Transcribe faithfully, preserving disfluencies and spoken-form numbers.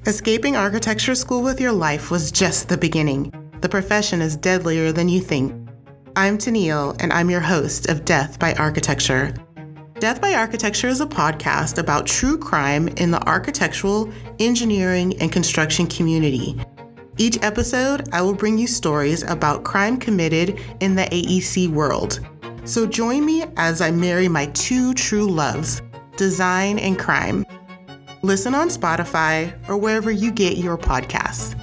Escaping architecture school with your life was just the beginning. The profession is deadlier than you think. I'm Tennille, and I'm your host of Death by Architecture. Death by Architecture is a podcast about true crime in the architectural, engineering, and construction community. Each episode, I will bring you stories about crime committed in the A E C world. So join me as I marry my two true loves, design and crime. Listen on Spotify or wherever you get your podcasts.